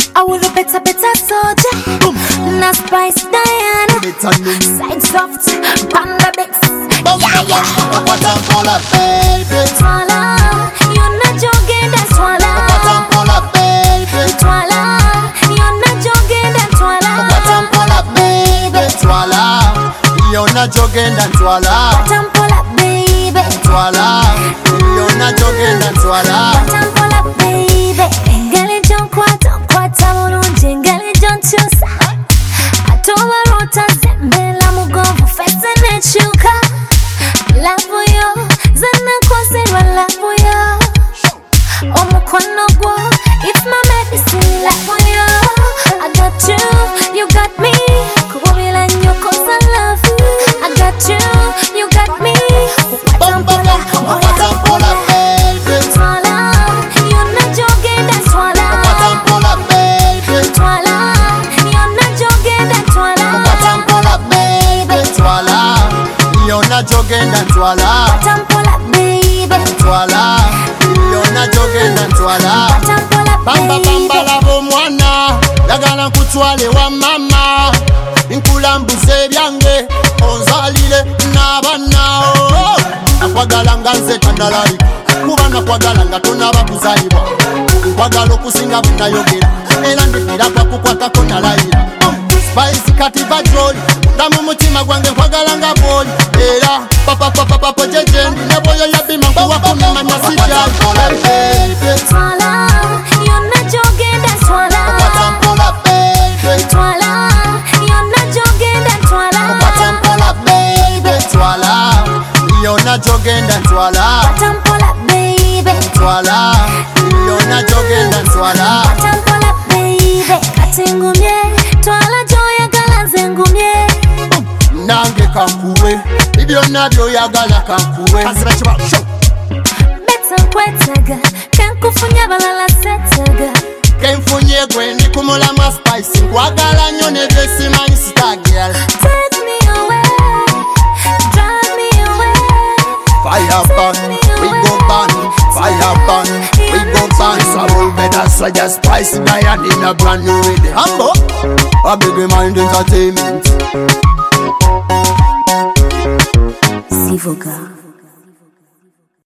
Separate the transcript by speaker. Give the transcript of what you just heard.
Speaker 1: I will a better soldier. Na Spice Diana. Side soft, panda bits. Yeah.
Speaker 2: Swalla, baby.
Speaker 1: Swalla, you're not jogging, that's swalla.
Speaker 2: Baby.
Speaker 1: Swalla, you're not jogging, that's swalla.
Speaker 2: Baby. Swalla, you're not jogging, that's swalla.
Speaker 1: Watampola, baby.
Speaker 2: Swalla, you're not jogging, that's swalla.
Speaker 1: Watampola, baby. Ngale John kwata bulungi, ngale John chusa. Atoba rota zembela mugonvu, fese nechuka. Love yo, zana konserwa love yo. Omukono gwo, it's my medicine. Love yo, I got you, you got me. Kubobela nnyo 'cause I love you. I got you, you got me. Watampola,
Speaker 2: baby.
Speaker 1: Swalla, you're not jogging, that's swalla.
Speaker 2: Baby.
Speaker 1: Swalla, you're not jogging, that's swalla.
Speaker 2: Baby. Swalla, you're not jogging, that's swalla.
Speaker 1: Watampola, baby.
Speaker 2: Swalla, you're not jogging, that's swalla.
Speaker 1: Watampola,
Speaker 2: Bamba
Speaker 1: baby.
Speaker 2: labo mwana, yagala nkutwale wa mama. Nkulambuze byange, onzalire n'abaana. Nakwagala nga nze tanalabika, kuba nakwagala nga tonaba kuzalibwa. Nkwagala okusinga bwe nayogera, era ndipira kwa kukwatako nalayira. Spice kati bajoli, ndamu mutima gwange nkwagala nga bwoli. Era papa jejendi, ne bwoyo yabima nkuwa kumimanya sijali.
Speaker 1: Swalla, you're not jogging, that's swalla.
Speaker 2: Baby.
Speaker 1: Swalla, you're not jogging, that's swalla.
Speaker 2: Baby. Swalla, you're not jogging, that's swalla.
Speaker 1: Watampola, baby.
Speaker 2: Swalla, you're not jogging, that's swalla.
Speaker 1: Watampola, baby. Kati ngumye, twala joyagala nze ngumye.
Speaker 2: Nange kankuwe, ibyo nabyo yagala kankuwe.
Speaker 1: Beta nkwetaga, kenkufunya balala setaga.
Speaker 2: Kenfunye gwe ndikumulama Spice, nkwagala nnyo nebyo simanyi sitagira.
Speaker 1: Take me away, drive me away.
Speaker 2: Fire burn, we go burn. Fire burn, we go burn. So roll better, so just Spice Diana in a brand new rhythm. Humbo, a big mind entertainment.
Speaker 1: Sivoga.